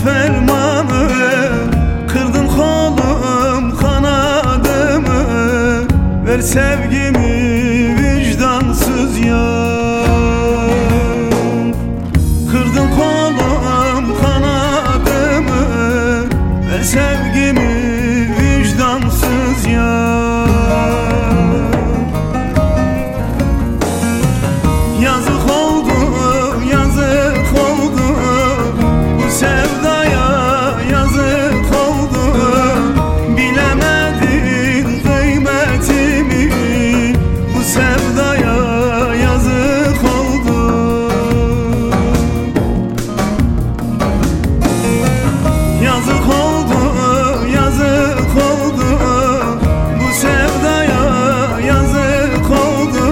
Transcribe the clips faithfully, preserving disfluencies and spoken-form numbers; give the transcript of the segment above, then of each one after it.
fermanı, kırdın kolum kanadımı. Ver sevgimi vicdansız yar. Kırdın kolum kanadımı. Ver sevgimi vicdansız yar. Yazık oldu, yazık oldu bu sevdaya, yazık oldu. Bilemedin kıymetimi, bu sevdaya yazık oldu. Yazık oldu, yazık oldu bu sevdaya, yazık oldu.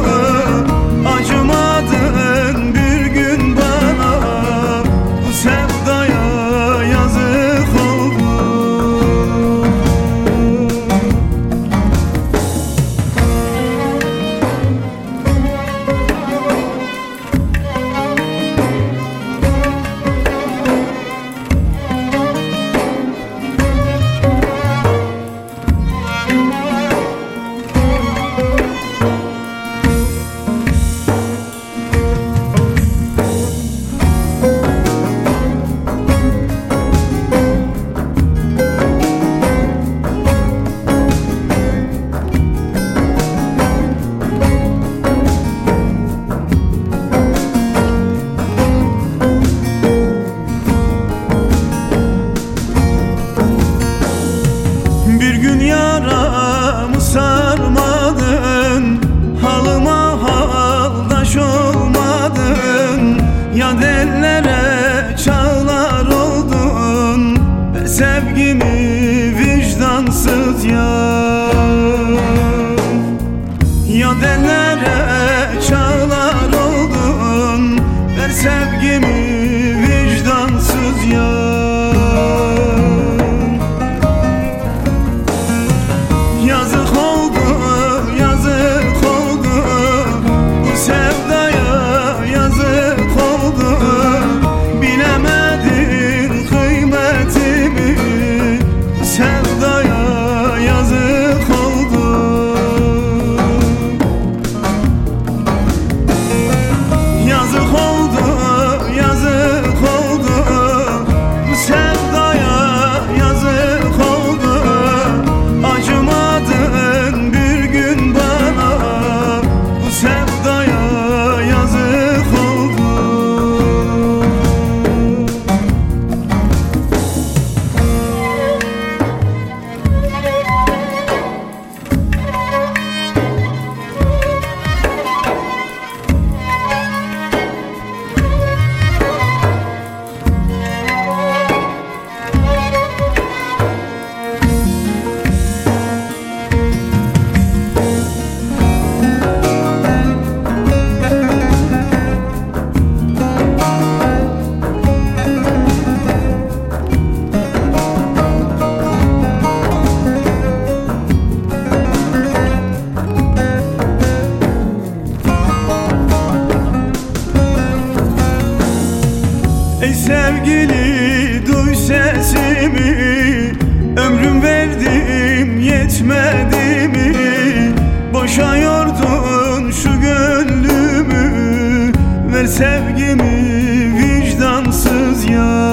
Acımadın bir gün bana, bu sevdaya yazık oldu. Bir gün yaramı sarmadın, halıma haldaş olmadın. Yad ellere çağlar oldun, ver sevgimi vicdansız yar. Yad ellere çağlar oldun, ver sevgimi vicdansız yar. Yazık oldu, yazık oldu bu sevdaya, yazık oldu. Bilemedin kıymetimi, bu sevdaya yazık oldu. Yazık oldu, yazık oldu bu sevdaya, yazık oldu. Acımadın bir gün bana, bu sevdaya yazık oldu. Ey sevgili duy sesimi, ömrüm verdim yetmedi mi? Boşa yordun şu gönlümü, ver sevgimi vicdansız yar.